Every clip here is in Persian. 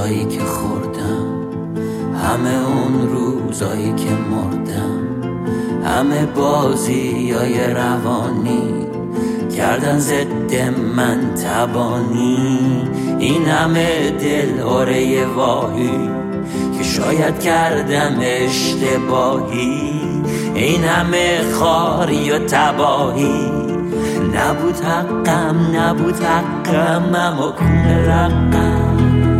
غذایی که خوردم، همه اون روزایی که مردم، همه بازیای روانی کردن ضد من تبانی. این همه دل آره واهی که شاید کردم اشتباهی، این همه خاری و تباهی. نبود حقم اما کونه رقم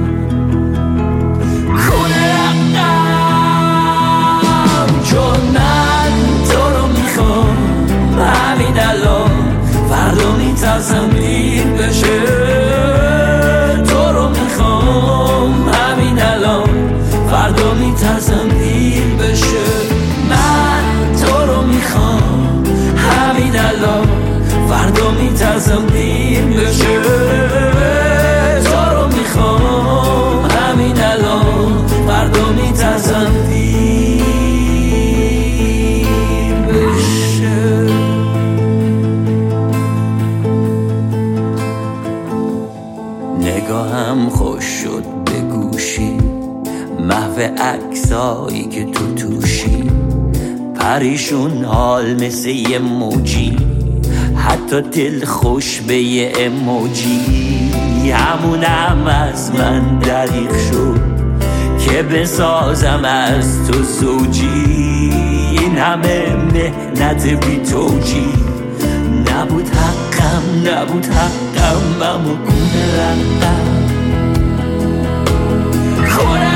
چون من تو رو میخوام همین الان، فردا میترسم دیر بشه. تو رو میخوام همین الان، فردا میترسم دیر بشه. من تو رو میخوام همین الان، فردا میترسم دیر بشه. تو رو میخوام همین الان، فردا میترسم دیر بشه. نگاهم خوش شد به گوشی، محو عکسایی که تو توشی. پریشون حال مثل یه موجی، حتی دل خوش به یه اموجی. همونم از من دریغ شد که بسازم از تو زوجی. این همه مهنت بی توجی، نبود حقم اما کونه رقم